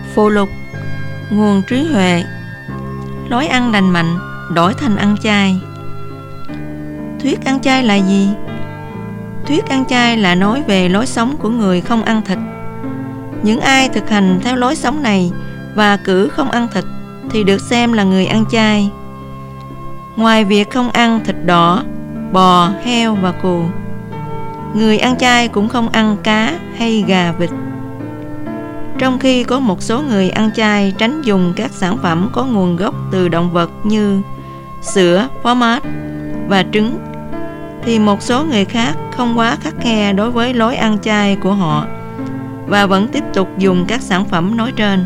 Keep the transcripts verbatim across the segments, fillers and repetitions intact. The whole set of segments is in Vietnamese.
Phụ lục: nguồn trí huệ. Lối ăn lành mạnh đổi thành ăn chay. Thuyết ăn chay là gì? Thuyết ăn chay là nói về lối sống của người không ăn thịt. Những ai thực hành theo lối sống này và cử không ăn thịt thì được xem là người ăn chay. Ngoài việc không ăn thịt đỏ, bò, heo và cừu, người ăn chay cũng không ăn cá hay gà vịt. Trong khi có một số người ăn chay tránh dùng các sản phẩm có nguồn gốc từ động vật như sữa, phó mát và trứng, thì một số người khác không quá khắt khe đối với lối ăn chay của họ và vẫn tiếp tục dùng các sản phẩm nói trên.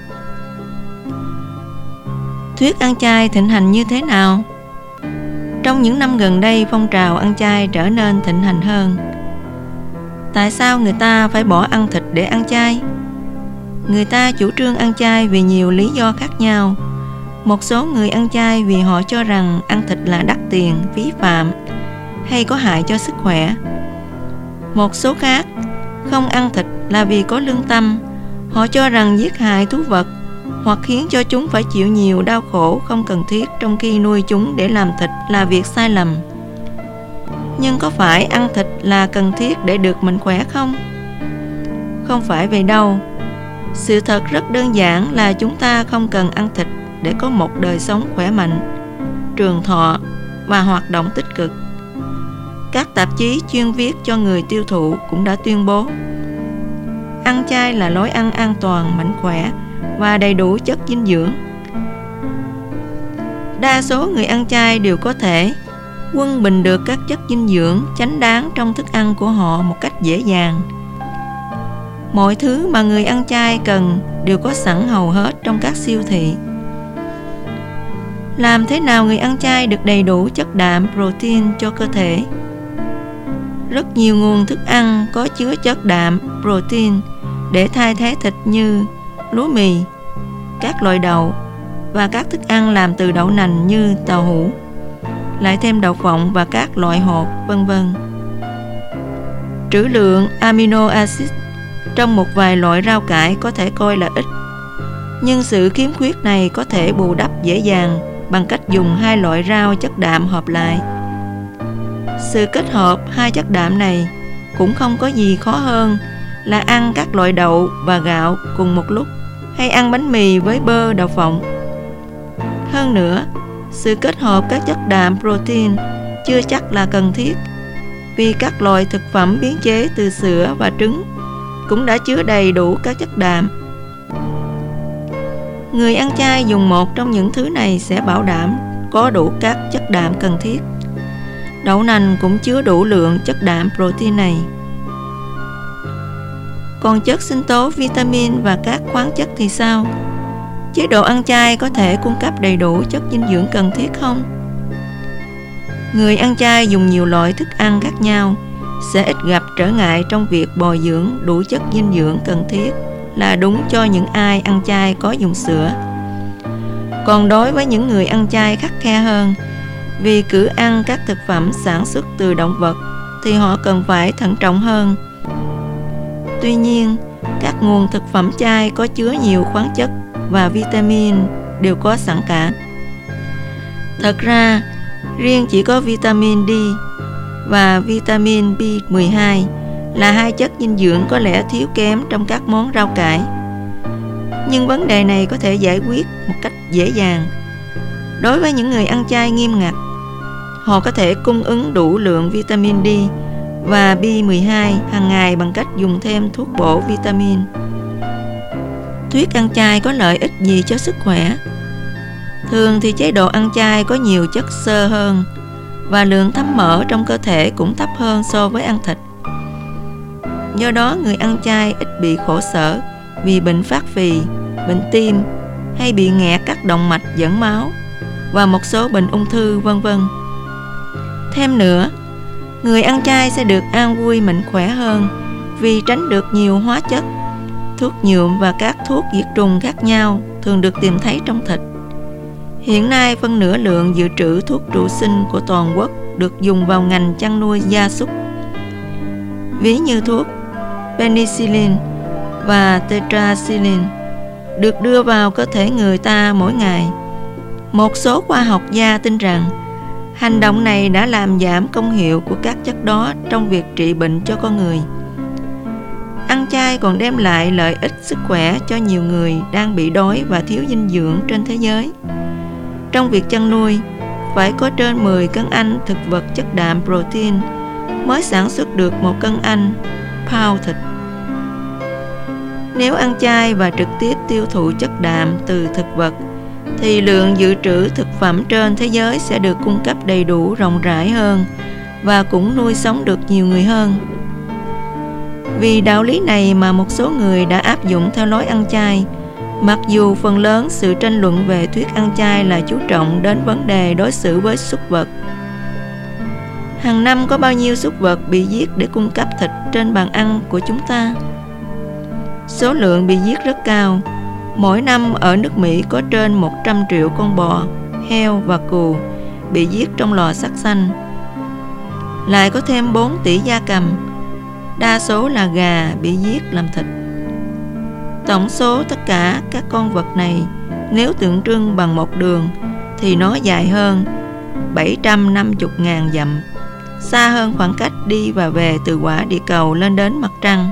Thuyết ăn chay thịnh hành như thế nào? Trong những năm gần đây, phong trào ăn chay trở nên thịnh hành hơn. Tại sao người ta phải bỏ ăn thịt để ăn chay? Người ta chủ trương ăn chay vì nhiều lý do khác nhau. Một số người ăn chay vì họ cho rằng ăn thịt là đắt tiền, phí phạm hay có hại cho sức khỏe. Một số khác không ăn thịt là vì có lương tâm. Họ cho rằng giết hại thú vật hoặc khiến cho chúng phải chịu nhiều đau khổ không cần thiết trong khi nuôi chúng để làm thịt là việc sai lầm. Nhưng có phải ăn thịt là cần thiết để được mạnh khỏe không? Không phải vậy đâu. Sự thật rất đơn giản là chúng ta không cần ăn thịt để có một đời sống khỏe mạnh, trường thọ và hoạt động tích cực. Các tạp chí chuyên viết cho người tiêu thụ cũng đã tuyên bố ăn chay là lối ăn an toàn, mạnh khỏe và đầy đủ chất dinh dưỡng. Đa số người ăn chay đều có thể quân bình được các chất dinh dưỡng chánh đáng trong thức ăn của họ một cách dễ dàng. Mọi thứ mà người ăn chay cần đều có sẵn hầu hết trong các siêu thị. Làm thế nào người ăn chay được đầy đủ chất đạm, protein cho cơ thể? Rất nhiều nguồn thức ăn có chứa chất đạm, protein để thay thế thịt như lúa mì, các loại đậu và các thức ăn làm từ đậu nành như tàu hũ, lại thêm đậu phộng và các loại hột, vân vân. Trữ lượng amino acid trong một vài loại rau cải có thể coi là ít, nhưng sự khiếm khuyết này có thể bù đắp dễ dàng bằng cách dùng hai loại rau chất đạm hợp lại. Sự kết hợp hai chất đạm này cũng không có gì khó hơn là ăn các loại đậu và gạo cùng một lúc, hay ăn bánh mì với bơ, đậu phộng. Hơn nữa, sự kết hợp các chất đạm protein chưa chắc là cần thiết, vì các loại thực phẩm biến chế từ sữa và trứng cũng đã chứa đầy đủ các chất đạm. Người ăn chay dùng một trong những thứ này sẽ bảo đảm có đủ các chất đạm cần thiết. Đậu nành cũng chứa đủ lượng chất đạm protein này. Còn chất sinh tố, vitamin và các khoáng chất thì sao? Chế độ ăn chay có thể cung cấp đầy đủ chất dinh dưỡng cần thiết không? Người ăn chay dùng nhiều loại thức ăn khác nhau sẽ ít gặp trở ngại trong việc bồi dưỡng đủ chất dinh dưỡng cần thiết, là đúng cho những ai ăn chay có dùng sữa. Còn đối với những người ăn chay khắt khe hơn, vì cứ ăn các thực phẩm sản xuất từ động vật, thì họ cần phải thận trọng hơn. Tuy nhiên, các nguồn thực phẩm chay có chứa nhiều khoáng chất và vitamin đều có sẵn cả. Thật ra, riêng chỉ có vitamin D và vitamin B mười hai là hai chất dinh dưỡng có lẽ thiếu kém trong các món rau cải. Nhưng vấn đề này có thể giải quyết một cách dễ dàng. Đối với những người ăn chay nghiêm ngặt, họ có thể cung ứng đủ lượng vitamin D và B mười hai hàng ngày bằng cách dùng thêm thuốc bổ vitamin. Thuyết ăn chay có lợi ích gì cho sức khỏe? Thường thì chế độ ăn chay có nhiều chất xơ hơn và lượng thấm mỡ trong cơ thể cũng thấp hơn so với ăn thịt. Do đó, người ăn chay ít bị khổ sở vì bệnh phát phì, bệnh tim hay bị nghẹt các động mạch dẫn máu và một số bệnh ung thư, vân vân. Thêm nữa, người ăn chay sẽ được an vui, mạnh khỏe hơn vì tránh được nhiều hóa chất, thuốc nhuộm và các thuốc diệt trùng khác nhau thường được tìm thấy trong thịt. Hiện nay, phân nửa lượng dự trữ thuốc trụ sinh của toàn quốc được dùng vào ngành chăn nuôi gia súc, ví như thuốc penicillin và tetracycline, được đưa vào cơ thể người ta mỗi ngày. Một số khoa học gia tin rằng hành động này đã làm giảm công hiệu của các chất đó trong việc trị bệnh cho con người. Ăn chay còn đem lại lợi ích sức khỏe cho nhiều người đang bị đói và thiếu dinh dưỡng trên thế giới. Trong việc chăn nuôi, phải có trên mười cân anh thực vật chất đạm protein mới sản xuất được một cân anh pound thịt. Nếu ăn chay và trực tiếp tiêu thụ chất đạm từ thực vật, thì lượng dự trữ thực phẩm trên thế giới sẽ được cung cấp đầy đủ, rộng rãi hơn và cũng nuôi sống được nhiều người hơn. Vì đạo lý này mà một số người đã áp dụng theo lối ăn chay, mặc dù phần lớn sự tranh luận về thuyết ăn chay là chú trọng đến vấn đề đối xử với súc vật. Hàng năm có bao nhiêu súc vật bị giết để cung cấp thịt trên bàn ăn của chúng ta? Số lượng bị giết rất cao. Mỗi năm ở nước Mỹ có trên một trăm triệu con bò, heo và cừu bị giết trong lò sát sanh. Lại có thêm bốn tỷ gia cầm, đa số là gà bị giết làm thịt. Tổng số tất cả các con vật này nếu tượng trưng bằng một đường thì nó dài hơn bảy trăm năm mươi nghìn dặm, xa hơn khoảng cách đi và về từ quả địa cầu lên đến mặt trăng.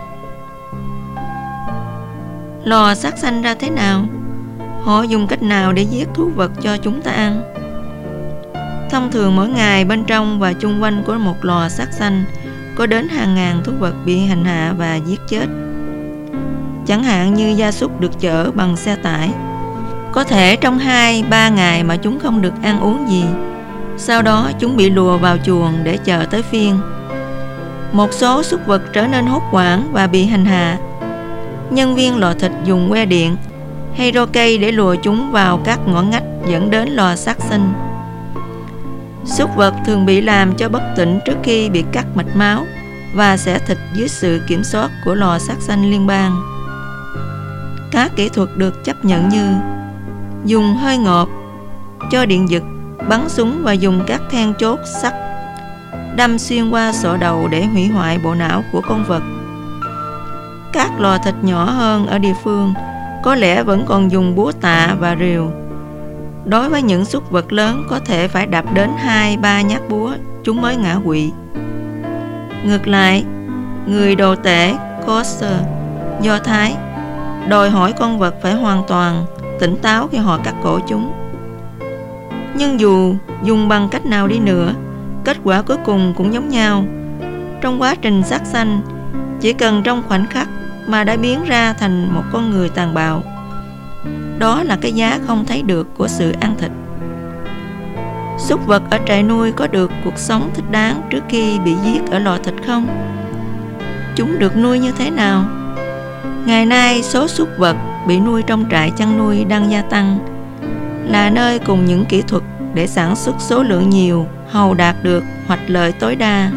Lò sát sanh ra thế nào? Họ dùng cách nào để giết thú vật cho chúng ta ăn? Thông thường mỗi ngày bên trong và chung quanh của một lò sát sanh có đến hàng ngàn thú vật bị hành hạ và giết chết. Chẳng hạn như gia súc được chở bằng xe tải. Có thể trong hai ba ngày mà chúng không được ăn uống gì. Sau đó chúng bị lùa vào chuồng để chờ tới phiên. Một số súc vật trở nên hốt hoảng và bị hành hạ. Nhân viên lò thịt dùng que điện hay rô cây để lùa chúng vào các ngõ ngách dẫn đến lò sát sanh. Súc vật thường bị làm cho bất tỉnh trước khi bị cắt mạch máu và xẻ thịt dưới sự kiểm soát của lò sát sanh liên bang. Các kỹ thuật được chấp nhận như dùng hơi ngọt, cho điện giật, bắn súng và dùng các then chốt sắt đâm xuyên qua sọ đầu để hủy hoại bộ não của con vật. Các lò thịt nhỏ hơn ở địa phương có lẽ vẫn còn dùng búa tạ và rìu. Đối với những súc vật lớn có thể phải đập đến hai ba nhát búa chúng mới ngã quỵ. Ngược lại, người đồ tể kosher Do Thái đòi hỏi con vật phải hoàn toàn tỉnh táo khi họ cắt cổ chúng. Nhưng dù dùng bằng cách nào đi nữa, kết quả cuối cùng cũng giống nhau. Trong quá trình sát sanh, chỉ cần trong khoảnh khắc mà đã biến ra thành một con người tàn bạo. Đó là cái giá không thấy được của sự ăn thịt. Súc vật ở trại nuôi có được cuộc sống thích đáng trước khi bị giết ở lò thịt không? Chúng được nuôi như thế nào? Ngày nay số súc vật bị nuôi trong trại chăn nuôi đang gia tăng, là nơi cùng những kỹ thuật để sản xuất số lượng nhiều hầu đạt được hoạch lợi tối đa.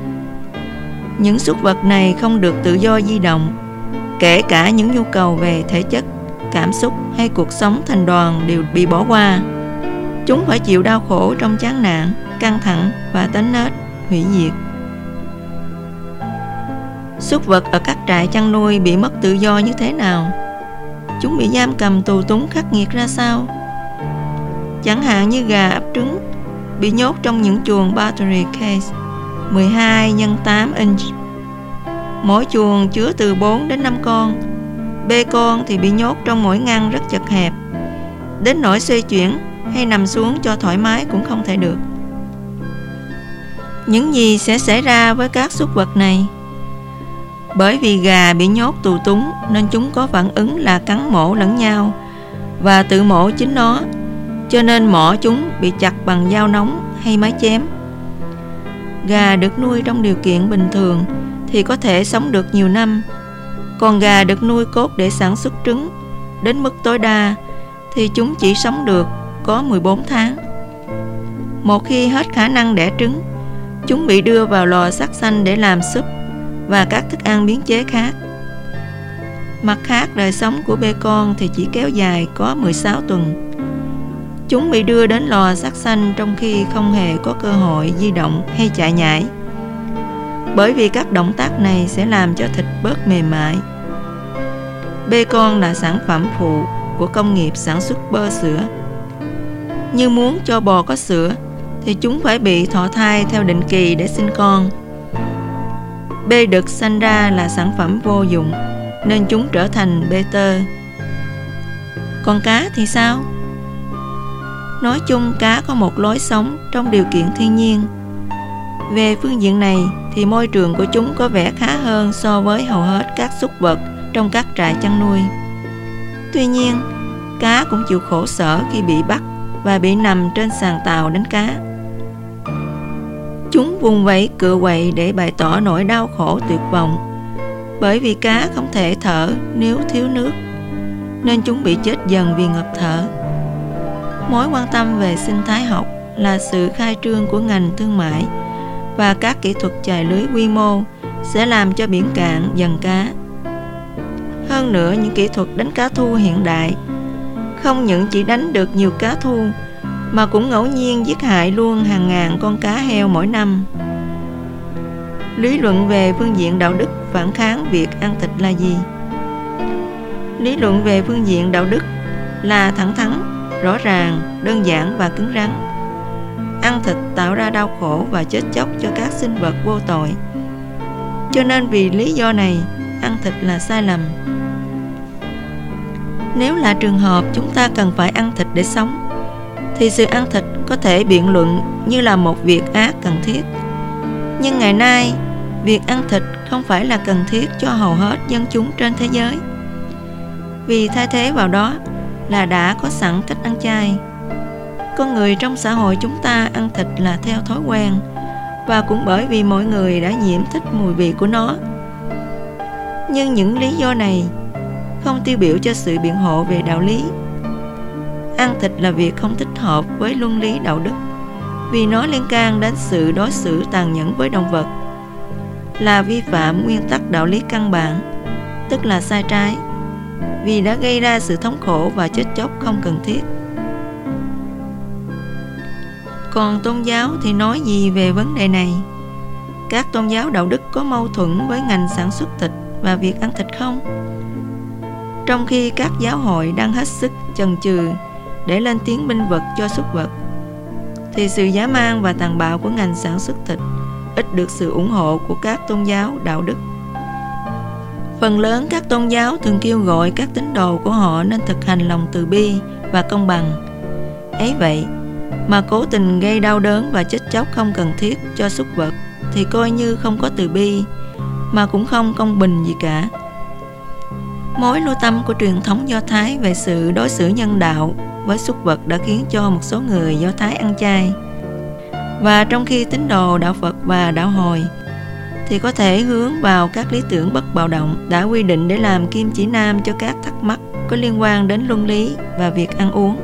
Những súc vật này không được tự do di động, kể cả những nhu cầu về thể chất, cảm xúc hay cuộc sống thành đoàn đều bị bỏ qua. Chúng phải chịu đau khổ trong chán nản, căng thẳng và tính nết hủy diệt. Súc vật ở các trại chăn nuôi bị mất tự do như thế nào? Chúng bị giam cầm tù túng khắc nghiệt ra sao? Chẳng hạn như gà ấp trứng bị nhốt trong những chuồng battery case mười hai nhân tám inch. Mỗi chuồng chứa từ bốn đến năm con. Bê con thì bị nhốt trong mỗi ngăn rất chật hẹp, đến nỗi xoay chuyển hay nằm xuống cho thoải mái cũng không thể được. Những gì sẽ xảy ra với các súc vật này? Bởi vì gà bị nhốt tù túng nên chúng có phản ứng là cắn mổ lẫn nhau và tự mổ chính nó, cho nên mỏ chúng bị chặt bằng dao nóng hay máy chém. Gà được nuôi trong điều kiện bình thường thì có thể sống được nhiều năm, còn gà được nuôi cốt để sản xuất trứng đến mức tối đa thì chúng chỉ sống được có mười bốn tháng. Một khi hết khả năng đẻ trứng, chúng bị đưa vào lò sát sanh để làm súp và các thức ăn biến chế khác. Mặt khác, đời sống của bê con thì chỉ kéo dài có mười sáu tuần. Chúng bị đưa đến lò sát sanh trong khi không hề có cơ hội di động hay chạy nhảy, bởi vì các động tác này sẽ làm cho thịt bớt mềm mại. Bê con là sản phẩm phụ của công nghiệp sản xuất bơ sữa. Như muốn cho bò có sữa thì chúng phải bị thọ thai theo định kỳ để sinh con. Bê đực sanh ra là sản phẩm vô dụng, nên chúng trở thành bê tơ. Còn cá thì sao? Nói chung cá có một lối sống trong điều kiện thiên nhiên. Về phương diện này thì môi trường của chúng có vẻ khá hơn so với hầu hết các súc vật trong các trại chăn nuôi. Tuy nhiên, cá cũng chịu khổ sở khi bị bắt và bị nằm trên sàn tàu đánh cá. Chúng vùng vẫy cựa quậy để bày tỏ nỗi đau khổ tuyệt vọng, bởi vì cá không thể thở nếu thiếu nước, nên chúng bị chết dần vì ngập thở. Mối quan tâm về sinh thái học là sự khai trương của ngành thương mại, và các kỹ thuật chài lưới quy mô sẽ làm cho biển cạn dần cá. Hơn nữa, những kỹ thuật đánh cá thu hiện đại không những chỉ đánh được nhiều cá thu, mà cũng ngẫu nhiên giết hại luôn hàng ngàn con cá heo mỗi năm. Lý luận về phương diện đạo đức phản kháng việc ăn thịt là gì? Lý luận về phương diện đạo đức là thẳng thắn, rõ ràng, đơn giản và cứng rắn. Ăn thịt tạo ra đau khổ và chết chóc cho các sinh vật vô tội. Cho nên vì lý do này, ăn thịt là sai lầm. Nếu là trường hợp chúng ta cần phải ăn thịt để sống, thì sự ăn thịt có thể biện luận như là một việc ác cần thiết. Nhưng ngày nay, việc ăn thịt không phải là cần thiết cho hầu hết dân chúng trên thế giới, vì thay thế vào đó là đã có sẵn cách ăn chay. Con người trong xã hội chúng ta ăn thịt là theo thói quen, và cũng bởi vì mọi người đã nhiễm thích mùi vị của nó. Nhưng những lý do này không tiêu biểu cho sự biện hộ về đạo lý. Ăn thịt là việc không thích hợp với luân lý đạo đức, vì nó liên can đến sự đối xử tàn nhẫn với động vật, là vi phạm nguyên tắc đạo lý căn bản, tức là sai trái, vì đã gây ra sự thống khổ và chết chóc không cần thiết. Còn tôn giáo thì nói gì về vấn đề này? Các tôn giáo đạo đức có mâu thuẫn với ngành sản xuất thịt và việc ăn thịt không? Trong khi các giáo hội đang hết sức chần chừ để lên tiếng bênh vực cho súc vật, thì sự dã man và tàn bạo của ngành sản xuất thịt ít được sự ủng hộ của các tôn giáo đạo đức. Phần lớn các tôn giáo thường kêu gọi các tín đồ của họ nên thực hành lòng từ bi và công bằng. Ấy vậy mà cố tình gây đau đớn và chết chóc không cần thiết cho súc vật thì coi như không có từ bi, mà cũng không công bình gì cả. Mối lưu tâm của truyền thống Do Thái về sự đối xử nhân đạo với súc vật đã khiến cho một số người Do Thái ăn chay. Và trong khi tín đồ đạo Phật và đạo Hồi thì có thể hướng vào các lý tưởng bất bạo động đã quy định để làm kim chỉ nam cho các thắc mắc có liên quan đến luân lý và việc ăn uống.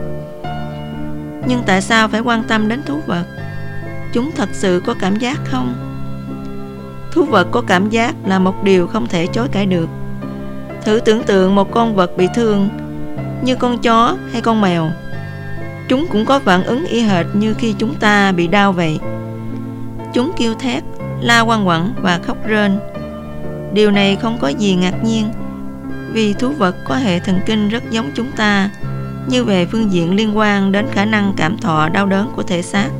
Nhưng tại sao phải quan tâm đến thú vật? Chúng thật sự có cảm giác không? Thú vật có cảm giác là một điều không thể chối cãi được. Thử tưởng tượng một con vật bị thương như con chó hay con mèo. Chúng cũng có phản ứng y hệt như khi chúng ta bị đau vậy. Chúng kêu thét, la oang oảng và khóc rên. Điều này không có gì ngạc nhiên, vì thú vật có hệ thần kinh rất giống chúng ta, như về phương diện liên quan đến khả năng cảm thọ đau đớn của thể xác.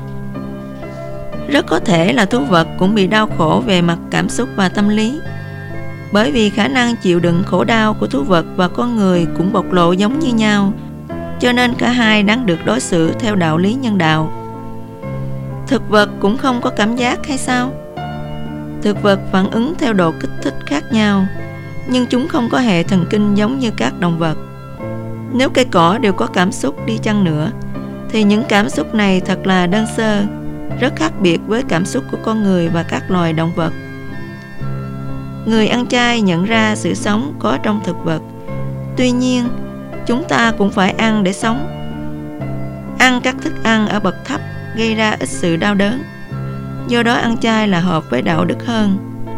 Rất có thể là thú vật cũng bị đau khổ về mặt cảm xúc và tâm lý, bởi vì khả năng chịu đựng khổ đau của thú vật và con người cũng bộc lộ giống như nhau, cho nên cả hai đáng được đối xử theo đạo lý nhân đạo. Thực vật cũng không có cảm giác hay sao? Thực vật phản ứng theo độ kích thích khác nhau, nhưng chúng không có hệ thần kinh giống như các động vật. Nếu cây cỏ đều có cảm xúc đi chăng nữa, thì những cảm xúc này thật là đơn sơ, rất khác biệt với cảm xúc của con người và các loài động vật. Người ăn chay nhận ra sự sống có trong thực vật. Tuy nhiên, chúng ta cũng phải ăn để sống. Ăn các thức ăn ở bậc thấp gây ra ít sự đau đớn. Do đó ăn chay là hợp với đạo đức hơn.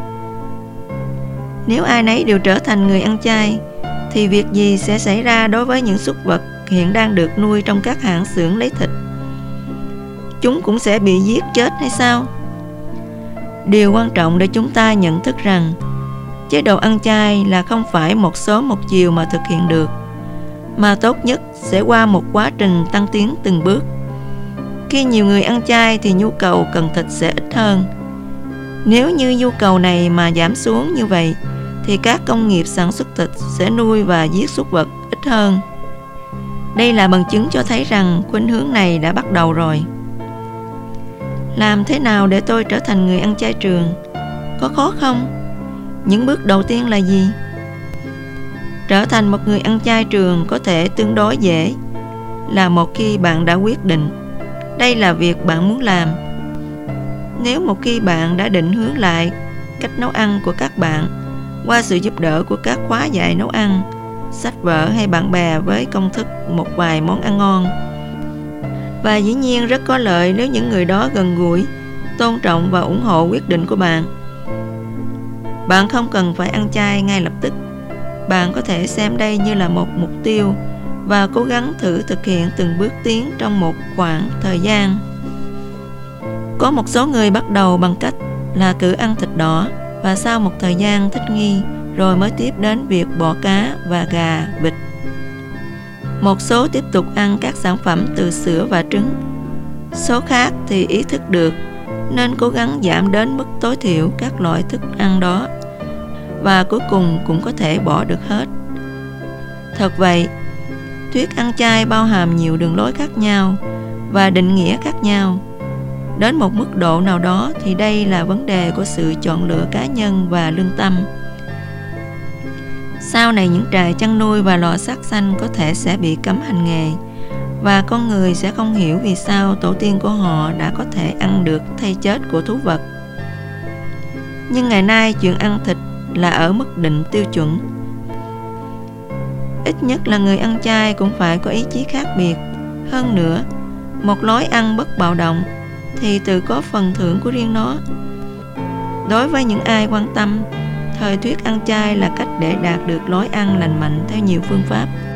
Nếu ai nấy đều trở thành người ăn chay, thì việc gì sẽ xảy ra đối với những súc vật hiện đang được nuôi trong các hãng xưởng lấy thịt? Chúng cũng sẽ bị giết chết hay sao? Điều quan trọng để chúng ta nhận thức rằng chế độ ăn chay là không phải một sớm một chiều mà thực hiện được, mà tốt nhất sẽ qua một quá trình tăng tiến từng bước. Khi nhiều người ăn chay thì nhu cầu cần thịt sẽ ít hơn. Nếu như nhu cầu này mà giảm xuống như vậy thì các công nghiệp sản xuất thịt sẽ nuôi và giết súc vật ít hơn. Đây là bằng chứng cho thấy rằng khuynh hướng này đã bắt đầu rồi. Làm thế nào để tôi trở thành người ăn chay trường? Có khó không? Những bước đầu tiên là gì? Trở thành một người ăn chay trường có thể tương đối dễ, là một khi bạn đã quyết định đây là việc bạn muốn làm. Nếu một khi bạn đã định hướng lại cách nấu ăn của các bạn qua sự giúp đỡ của các khóa dạy nấu ăn, sách vở hay bạn bè với công thức một vài món ăn ngon. Và dĩ nhiên rất có lợi nếu những người đó gần gũi, tôn trọng và ủng hộ quyết định của bạn. Bạn không cần phải ăn chay ngay lập tức. Bạn có thể xem đây như là một mục tiêu và cố gắng thử thực hiện từng bước tiến trong một khoảng thời gian. Có một số người bắt đầu bằng cách là cứ ăn thịt đỏ và sau một thời gian thích nghi rồi mới tiếp đến việc bỏ cá và gà, vịt. Một số tiếp tục ăn các sản phẩm từ sữa và trứng. Số khác thì ý thức được nên cố gắng giảm đến mức tối thiểu các loại thức ăn đó và cuối cùng cũng có thể bỏ được hết. Thật vậy, thuyết ăn chay bao hàm nhiều đường lối khác nhau và định nghĩa khác nhau. Đến một mức độ nào đó thì đây là vấn đề của sự chọn lựa cá nhân và lương tâm. Sau này những trại chăn nuôi và lò sát sanh có thể sẽ bị cấm hành nghề, và con người sẽ không hiểu vì sao tổ tiên của họ đã có thể ăn được thây chết của thú vật. Nhưng ngày nay chuyện ăn thịt là ở mức định tiêu chuẩn. Ít nhất là người ăn chay cũng phải có ý chí khác biệt. Hơn nữa, một lối ăn bất bạo động thì tự có phần thưởng của riêng nó. Đối với những ai quan tâm, thời thuyết ăn chay là cách để đạt được lối ăn lành mạnh theo nhiều phương pháp.